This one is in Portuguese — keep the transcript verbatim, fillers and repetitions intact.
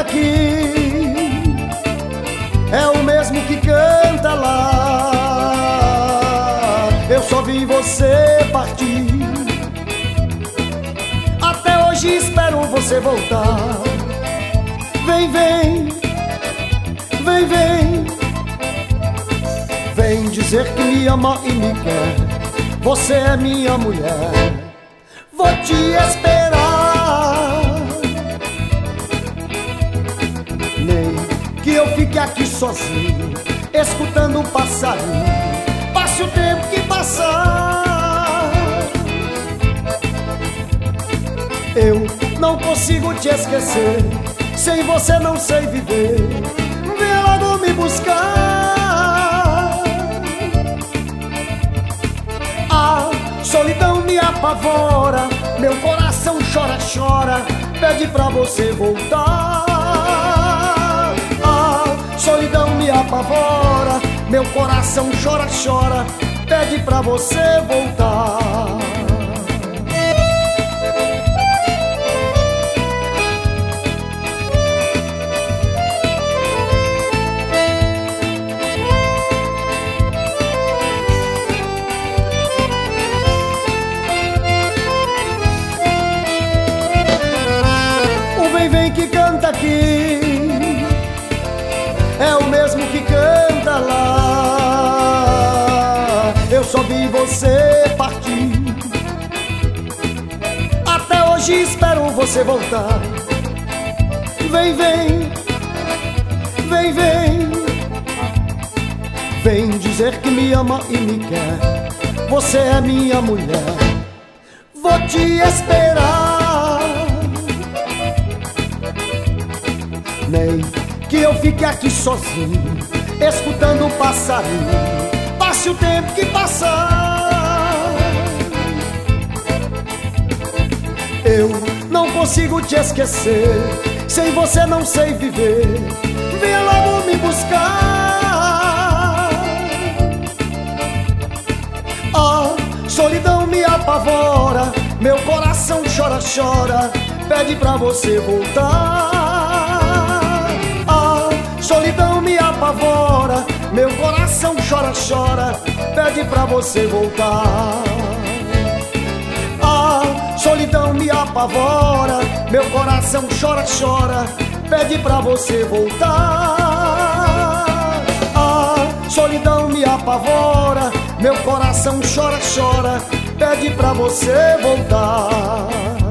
aqui é o mesmo que canta lá. Eu só vi você partir, até hoje espero você voltar. Vem, vem, vem, vem, vem dizer que me ama e me quer. Você é minha mulher, vou te esperar. Nem que eu fique aqui sozinho, escutando um passarinho, passe o tempo que passar. Eu não consigo te esquecer, sem você não sei viver. Vem logo me buscar. A solidão me apavora, meu coração chora, chora, pede pra você voltar. A solidão me apavora, meu coração chora, chora, pede pra você voltar. Vem, vem que canta aqui é o mesmo que canta lá. Eu só vi você partir, até hoje espero você voltar. Vem, vem, vem, vem, vem dizer que me ama e me quer. Você é minha mulher, vou te esperar. Nem que eu fique aqui sozinho, escutando um passarinho, passe o tempo que passar. Eu não consigo te esquecer, sem você não sei viver. Venha logo me buscar. A solidão me apavora, meu coração chora, chora, pede pra você voltar. Solidão me apavora, meu coração chora, chora, pede pra você voltar. A solidão me apavora, meu coração chora, chora, pede pra você voltar. A solidão me apavora, meu coração chora, chora, pede pra você voltar.